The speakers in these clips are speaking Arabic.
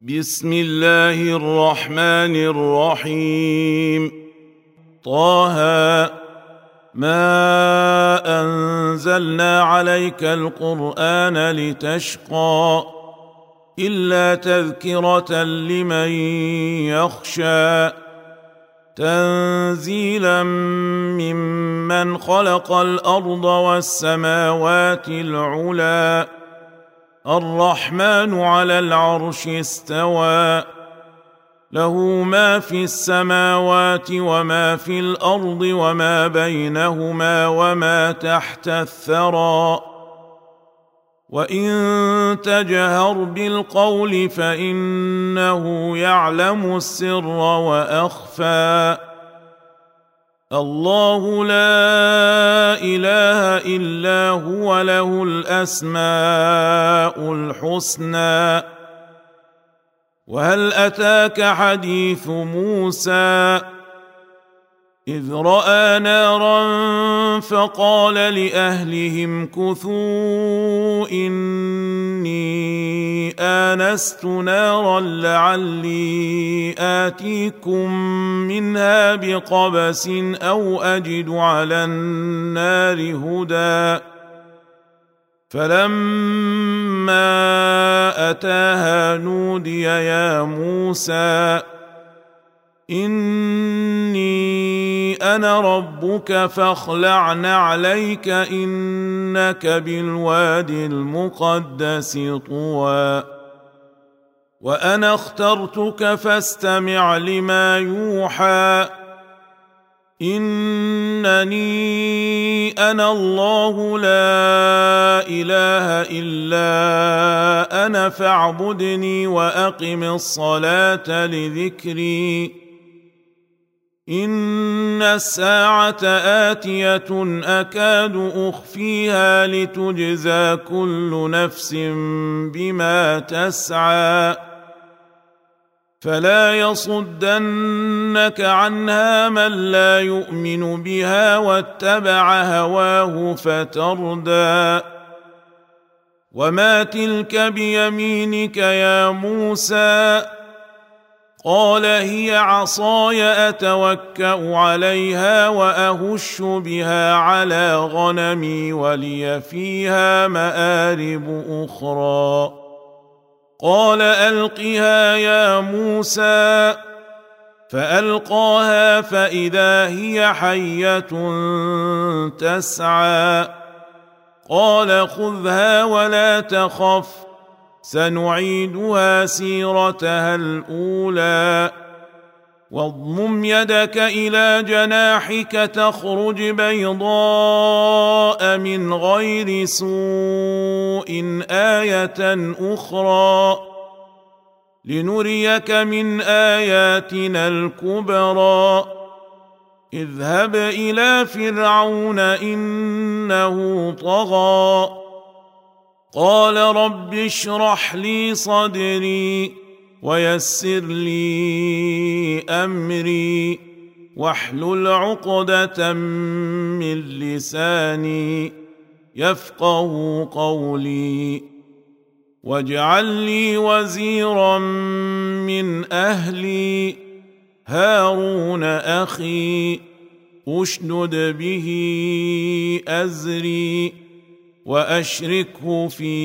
بسم الله الرحمن الرحيم. طه ما أنزلنا عليك القرآن لتشقى إلا تذكرة لمن يخشى تنزيلا ممن خلق الأرض والسماوات العلى الرحمن على العرش استوى له ما في السماوات وما في الأرض وما بينهما وما تحت الثرى وإن تجهر بالقول فإنه يعلم السر وأخفى الله لا إله إلا هو له الأسماء الحسنى وهل أتاك حديث موسى إذ رأى نارا فقال لأهلهم كثوا إني آنست نارا لعلي آتيكم منها بقبس أو أجد على النار هدى فلما أتاها نودي يا موسى إني أنا ربك فاخلع نعليك إنك بالوادي المقدس طوى وأنا اخترتك فاستمع لما يوحى إنني أنا الله لا إله إلا أنا فاعبدني وأقم الصلاة لذكري إن الساعة آتية أكاد أخفيها لتجزى كل نفس بما تسعى فلا يصدنك عنها من لا يؤمن بها واتبع هواه فتردى وما تلك بيمينك يا موسى قال هي عصاي أتوكأ عليها وأهش بها على غنمي ولي فيها مآرب أخرى قال ألقها يا موسى فألقاها فإذا هي حية تسعى قال خذها ولا تخف سنعيدها سيرتها الأولى واضمم يدك إلى جناحك تخرج بيضاء من غير سوء آية أخرى لنريك من آياتنا الكبرى اذهب إلى فرعون إنه طغى قال رب اشرح لي صدري ويسر لي أمري واحلل عقدة من لساني يفقه قولي واجعل لي وزيرا من أهلي هارون أخي أشدد به أزري وأشركه في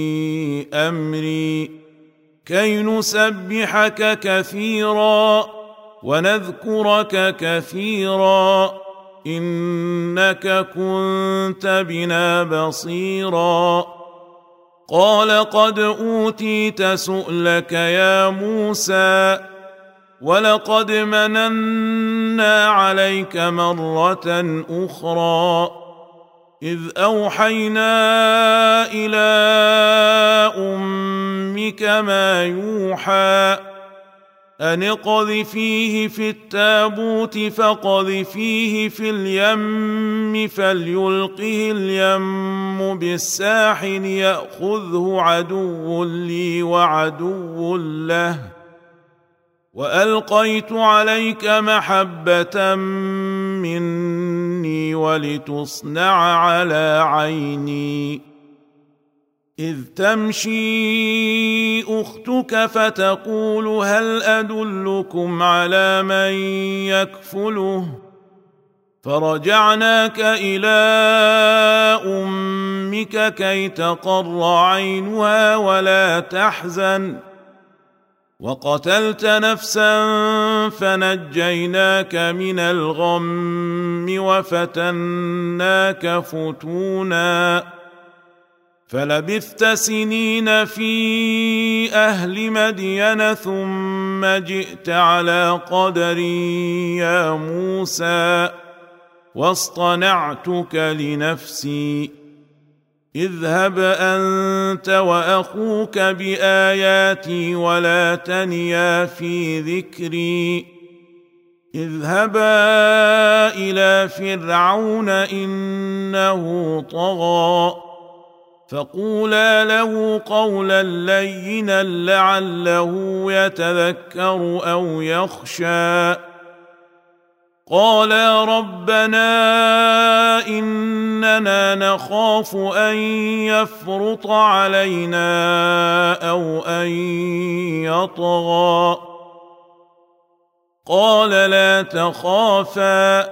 أمري كي نسبحك كثيرا ونذكرك كثيرا إنك كنت بنا بصيرا قال قد أوتيت سؤلك يا موسى ولقد مننا عليك مرة أخرى إذ أوحينا إلى أمك ما يوحى أن اقذفيه في التابوت فاقذفيه في اليم فليلقه اليم بالساحل يأخذه عدو لي وعدو له وألقيت عليك محبة مني ولتصنع على عيني إذ تمشي أختك فتقول هل أدلكم على من يكفله فرجعناك إلى أمك كي تقر عينها ولا تحزن وقتلت نفسا فنجيناك من الغم وفتناك فتونا فلبثت سنين في أهل مدين ثم جئت على قدري يا موسى واصطنعتك لنفسي اذهب أنت وأخوك بآياتي ولا تنيا في ذكري اذهبا إلى فرعون إنه طغى فقولا له قولا لينا لعله يتذكر أو يخشى قالا ربنا إننا نخاف أن يفرط علينا أو أن يطغى قال لا تخافا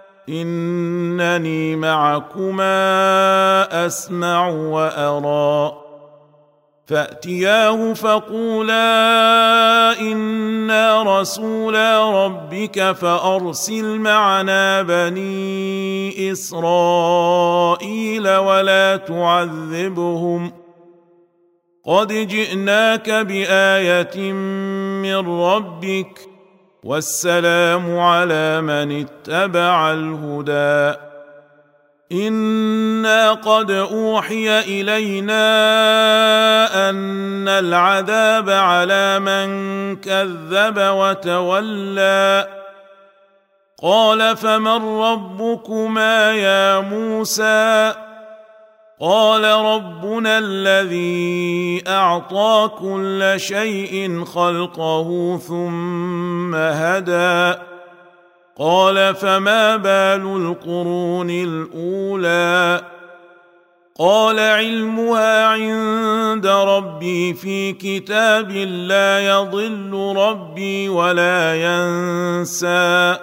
إنني معكما أسمع وأرى فأتياه فقولا إنا رسولا ربك فأرسل معنا بني إسرائيل ولا تعذبهم قد جئناك بآية من ربك والسلام على من اتبع الهدى إنا قد أوحي إلينا أن العذاب على من كذب وتولى قال فمن ربكما يا موسى قال ربنا الذي أعطى كل شيء خلقه ثم هدى قال فما بال القرون الأولى قال علمها عند ربي في كتاب لا يضل ربي ولا ينسى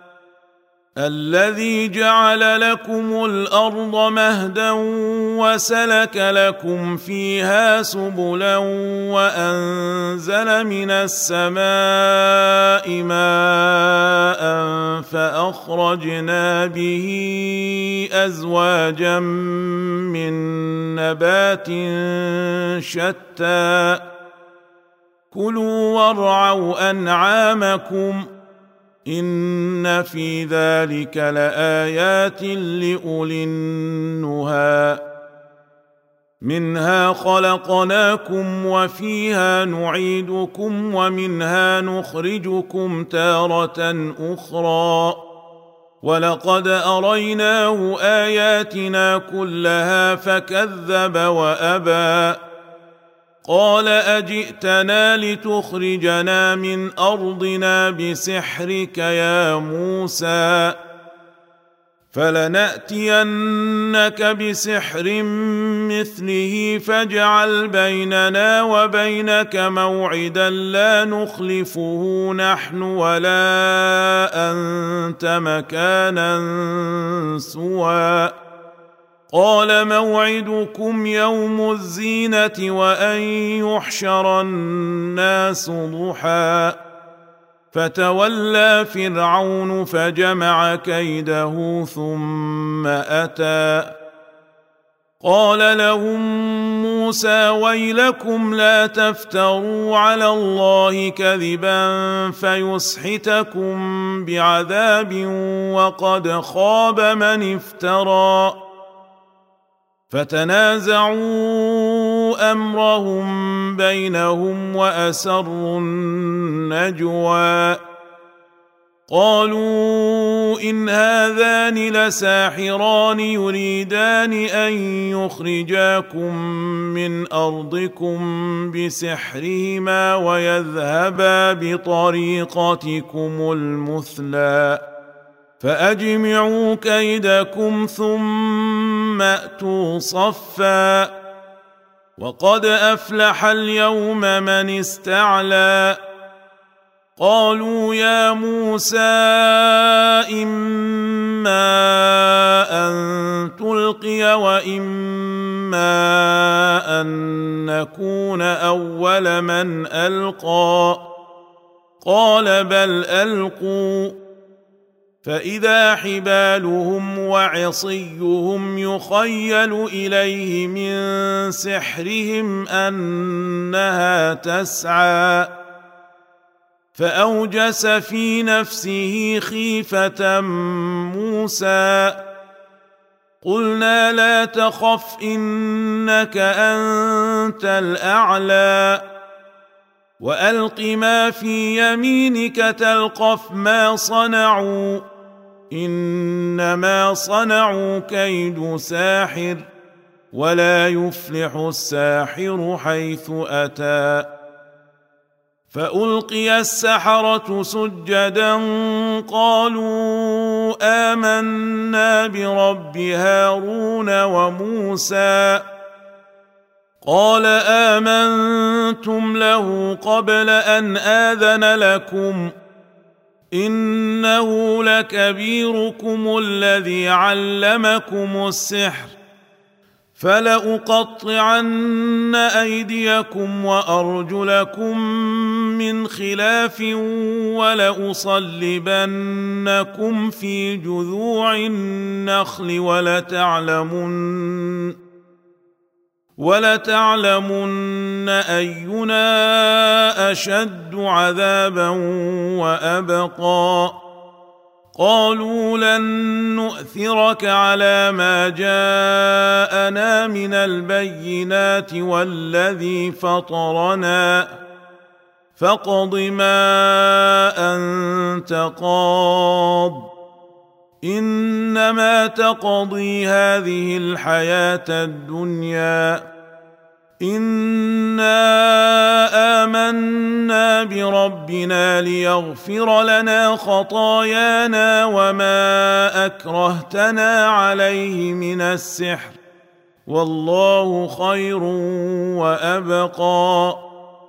الذي جعل لكم الأرض مهدا وسلك لكم فيها سبلا وأنزل من السماء ماء فأخرجنا به أزواجا من نبات شتى كلوا وارعوا أنعامكم إن في ذلك لآيات لأولي النهى منها خلقناكم وفيها نعيدكم ومنها نخرجكم تارة أخرى ولقد أريناه آياتنا كلها فكذب وأبى قال أجئتنا لتخرجنا من أرضنا بسحرك يا موسى فلنأتينك بسحر مثله فاجعل بيننا وبينك موعدا لا نخلفه نحن ولا أنت مكانا سوى قال موعدكم يوم الزينة وأن يحشر الناس ضحى فتولى فرعون فجمع كيده ثم أتى قال لهم موسى ويلكم لا تفتروا على الله كذبا فيسحتكم بعذاب وقد خاب من افترى فتنازعوا أمرهم بينهم وأسروا النجوى قالوا إن هذان لساحران يريدان أن يخرجاكم من أرضكم بسحرهما ويذهبا بطريقتكم المثلى فأجمعوا كيدكم ثم أتوا صفا وقد أفلح اليوم من استعلى قالوا يا موسى إما أن تلقي وإما أن نكون أول من ألقى قال بل ألقوا فإذا حبالهم وعصيهم يخيل إليه من سحرهم أنها تسعى فأوجس في نفسه خيفة موسى قلنا لا تخف إنك أنت الأعلى وألق ما في يمينك تلقف ما صنعوا إنما صنعوا كيد ساحر ولا يفلح الساحر حيث أتى فألقي السحرة سجدا قالوا آمنا برب هارون وموسى قال آمنتم له قبل أن آذن لكم إنه لكبيركم الذي علمكم السحر فلأقطعن أيديكم وأرجلكم من خلاف ولأصلبنكم في جذوع النخل ولتعلمن أينا أشد عذابا وأبقى قالوا لن نؤثرك على ما جاءنا من البينات والذي فطرنا فاقض ما أنت قاض إنما تقضي هذه الحياة الدنيا إنا آمنا بربنا ليغفر لنا خطايانا وما أكرهتنا عليه من السحر والله خير وأبقى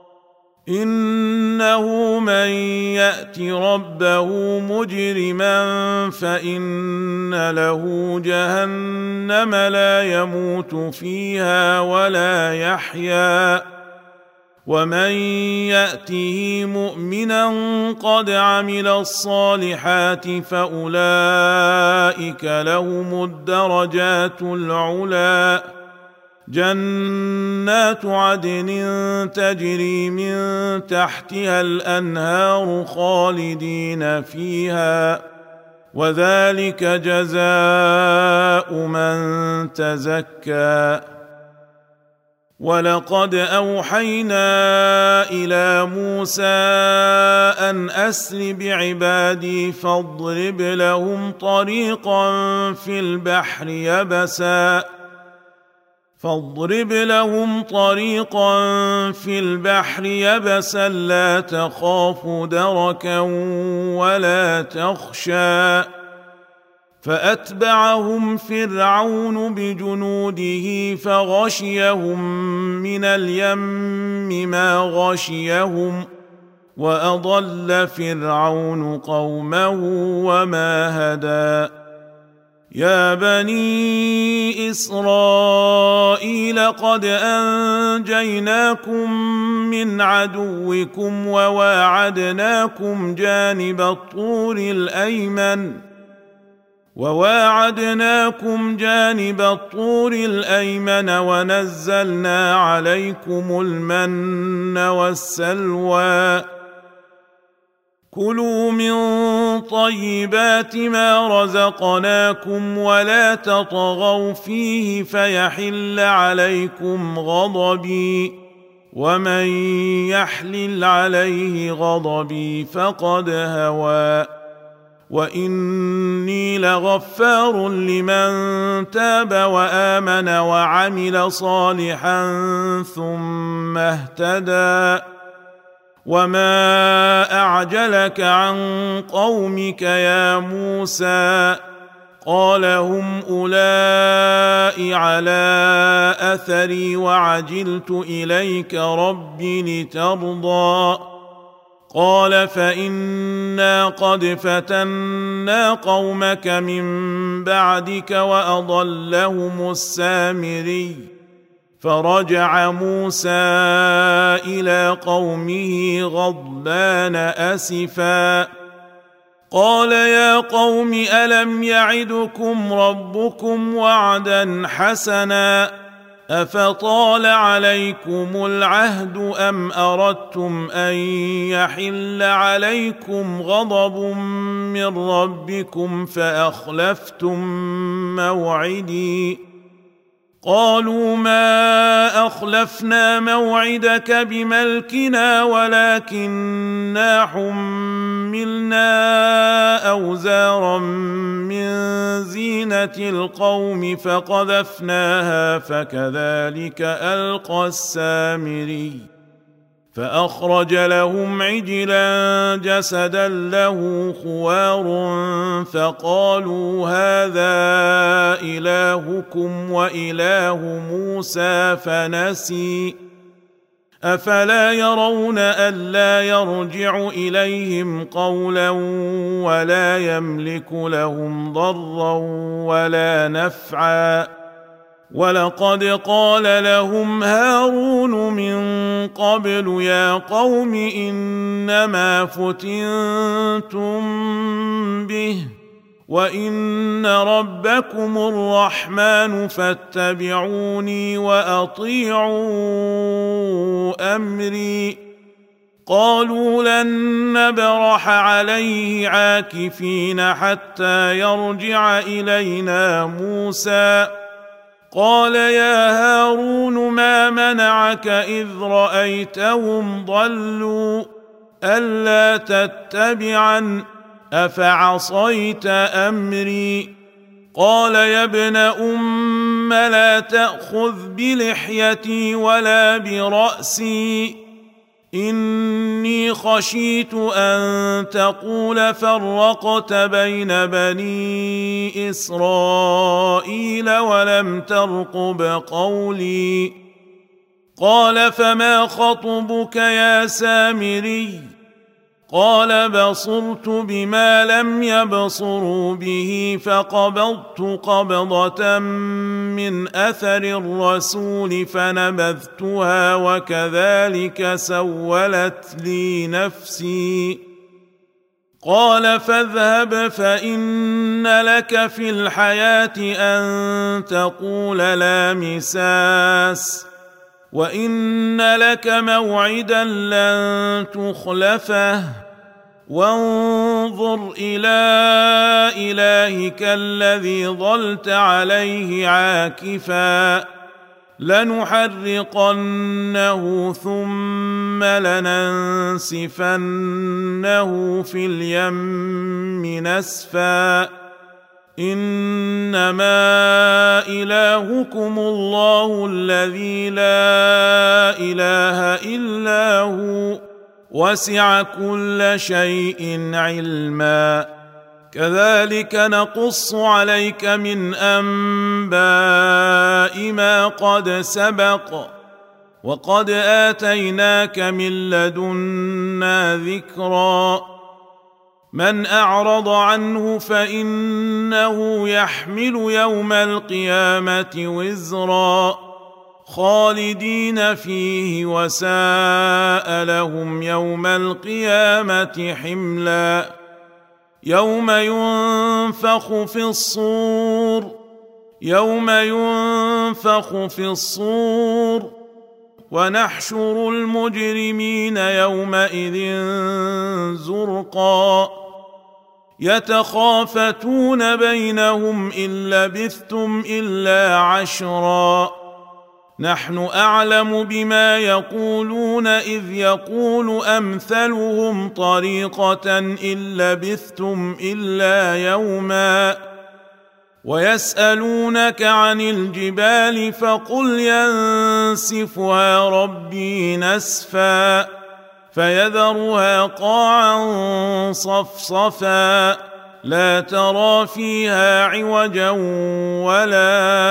إنه من يأت ربه مجرما فإن له جهنم لا يموت فيها ولا يحيا ومن يأته مؤمنا قد عمل الصالحات فأولئك لهم الدرجات العلى جنات عدن تجري من تحتها الأنهار خالدين فيها وذلك جزاء من تزكى ولقد أوحينا إلى موسى أن أسر بعبادي فاضرب لهم طريقا في البحر يبسا لا تخاف دركا ولا تخشى فأتبعهم فرعون بجنوده فغشيهم من اليم ما غشيهم وأضل فرعون قومه وما هدى يا بني إسرائيل قد أنجيناكم من عدوكم وواعدناكم جانب الطور الأيمن ونزلنا عليكم المن والسلوى كلوا من طيبات ما رزقناكم ولا تطغوا فيه فيحل عليكم غضبي ومن يحلل عليه غضبي فقد هوى وإني لغفار لمن تاب وآمن وعمل صالحا ثم اهتدى وما أعجلك عن قومك يا موسى قال هم أولئك على أثري وعجلت إليك رب لترضى قال فإنا قد فتنا قومك من بعدك وأضلهم السامري فرجع موسى إلى قومه غضبان أسفا قال يا قوم ألم يعدكم ربكم وعدا حسنا أفطال عليكم العهد أم أردتم أن يحل عليكم غضب من ربكم فأخلفتم موعدي قالوا ما أخلفنا موعدك بملكنا ولكننا حملنا أوزارا من زينة القوم فقذفناها فكذلك ألقى السامري فأخرج لهم عجلا جسدا له خوار فقالوا هذا إلهكم وإله موسى فنسي أفلا يرون ألا يرجع إليهم قولا ولا يملك لهم ضرا ولا نفعا ولقد قال لهم هارون من قبل يا قوم إنما فتنتم به وإن ربكم الرحمن فاتبعوني وأطيعوا أمري قالوا لن نبرح عليه عاكفين حتى يرجع إلينا موسى قال يا هارون ما منعك إذ رأيتهم ضلوا ألا تتبعن أفعصيت أمري قال يا ابن أم لا تأخذ بلحيتي ولا برأسي إني خشيت أن تقول فرقت بين بني إسرائيل ولم ترقب قولي قال فما خطبك يا سامري قال بصرت بما لم يبصروا به فقبضت قبضة من أثر الرسول فنبذتها وكذلك سولت لي نفسي قال فاذهب فإن لك في الحياة أن تقول لا مساس وإن لك موعدا لن تخلفه وانظر إلى إلهك الذي ظلت عليه عاكفا لنحرقنه ثم لننسفنه في اليم نسفا إنما إلهكم الله الذي لا إله إلا هو وسع كل شيء علما كذلك نقص عليك من أنباء ما قد سبق وقد آتيناك من لدنا ذكرا من أعرض عنه فإنه يحمل يوم القيامة وزرا خالدين فيه وساء لهم يوم القيامة حملا يوم ينفخ في الصور ونحشر المجرمين يومئذ زرقا يتخافتون بينهم إن لبثتم إلا عشرا نحن أعلم بما يقولون إذ يقول أمثلهم طريقة إن لبثتم إلا يوما ويسألونك عن الجبال فقل ينسفها ربي نسفا فيذرها قاعا صفصفا لا ترى فيها عوجا ولا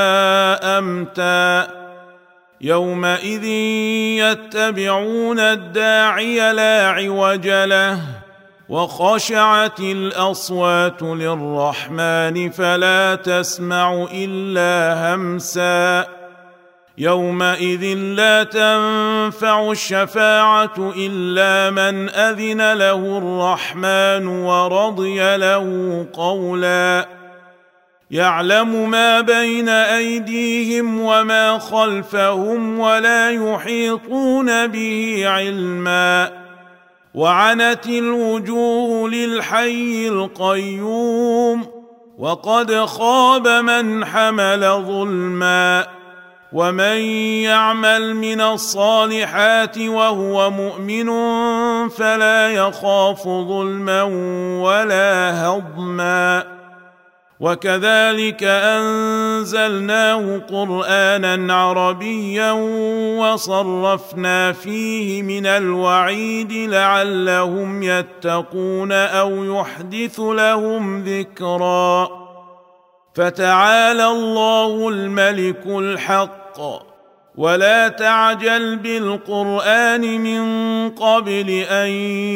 أمتا يومئذ يتبعون الداعي لا عوج له وخشعت الأصوات للرحمن فلا تسمع إلا همسا يومئذ لا تنفع الشفاعة إلا من أذن له الرحمن ورضي له قولا يعلم ما بين أيديهم وما خلفهم ولا يحيطون به علما وعنت الوجوه للحي القيوم وقد خاب من حمل ظلما ومن يعمل من الصالحات وهو مؤمن فلا يخاف ظلما ولا هضما وكذلك أنزلناه قرآنا عربيا وصرفنا فيه من الوعيد لعلهم يتقون أو يحدث لهم ذكرا فتعالى الله الملك الحق ولا تعجل بالقرآن من قبل أن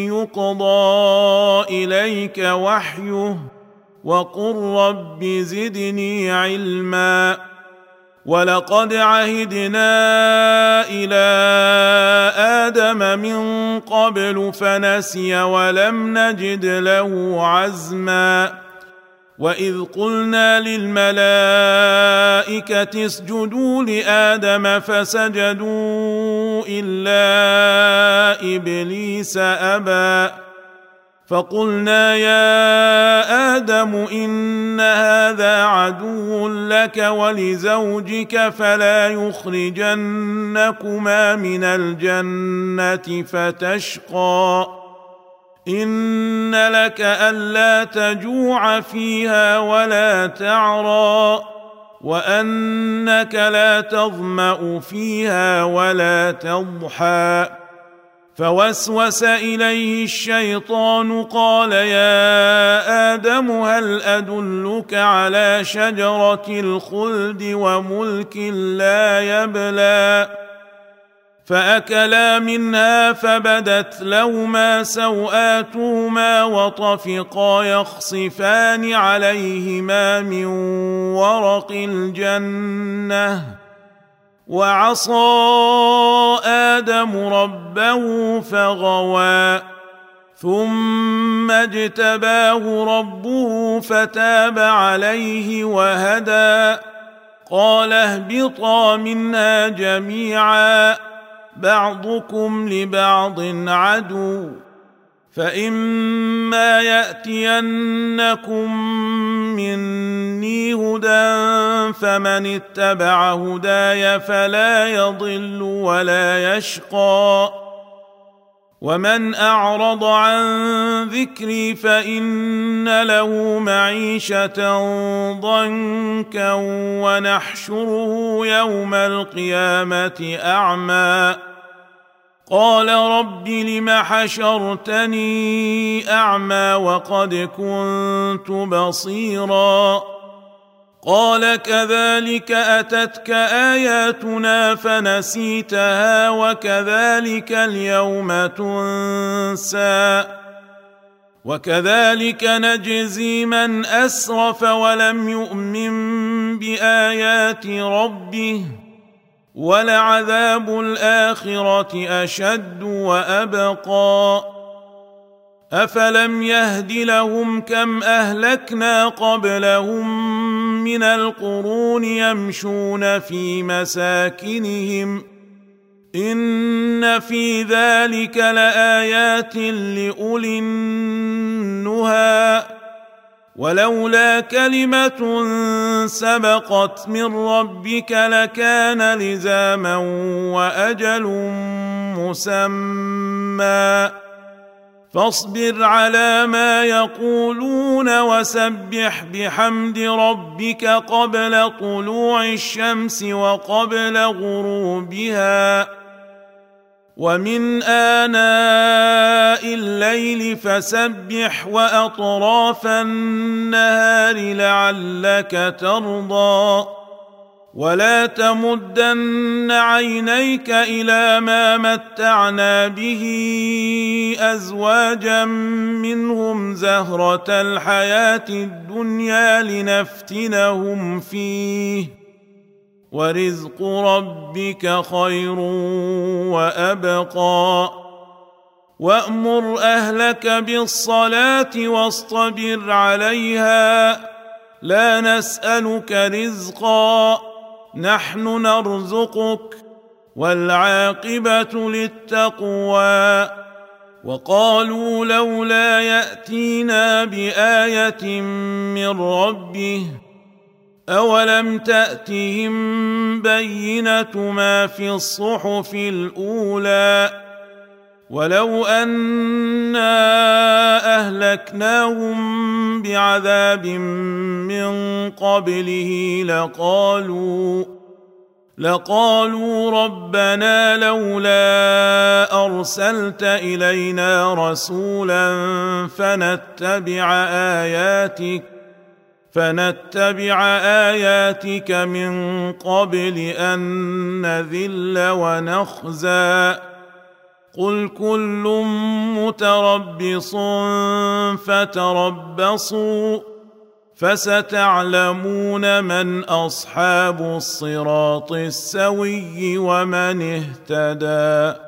يقضى إليك وحيه وقل رب زدني علما ولقد عهدنا إلى آدم من قبل فنسي ولم نجد له عزما وإذ قلنا للملائكة اسجدوا لآدم فسجدوا إلا إبليس أبى فقلنا يا آدم إن هذا عدو لك ولزوجك فلا يخرجنكما من الجنة فتشقى إن لك ألا تجوع فيها ولا تعرى وأنك لا تظمأ فيها ولا تضحى فوسوس إليه الشيطان قال يا آدم هل أدلك على شجرة الخلد وملك لا يبلى فأكلا منها فبدت لهما سوآتهما وطفقا يخصفان عليهما من ورق الجنة وعصى آدم ربه فغوى ثم اجتباه ربه فتاب عليه وهدى قال اهبطا منها جميعا بعضكم لبعض عدو فإما يأتينكم مني هدى فمن اتبع هداي فلا يضل ولا يشقى ومن أعرض عن ذكري فإن له معيشة ضنكا ونحشره يوم القيامة أعمى قال رب لم حشرتني أعمى وقد كنت بصيرا قال كذلك أتتك آياتنا فنسيتها وكذلك اليوم تنسى وكذلك نجزي من أسرف ولم يؤمن بآيات ربه ولعذاب الآخرة أشد وأبقى أفلم يهد لهم كم أهلكنا قبلهم من القرون يمشون في مساكنهم إن في ذلك لآيات لأولي النهى ولولا كلمة سبقت من ربك لكان لزاما وأجل مسمى فاصبر على ما يقولون وسبح بحمد ربك قبل طلوع الشمس وقبل غروبها ومن آناء الليل فسبح وأطراف النهار لعلك ترضى ولا تمدن عينيك إلى ما متعنا به أزواجا منهم زهرة الحياة الدنيا لنفتنهم فيه ورزق ربك خير وأبقى وأمر أهلك بالصلاة واصطبر عليها لا نسألك رزقا نحن نرزقك والعاقبة للتقوى وقالوا لولا يأتينا بآية من ربه أولم تأتهم بينة ما في الصحف الأولى ولو أنا أهلكناهم بعذاب من قبله لقالوا ربنا لولا أرسلت إلينا رسولا فنتبع آياتك من قبل أن نذل ونخزى قل كل متربص فتربصوا فستعلمون من أصحاب الصراط السوي ومن اهتدى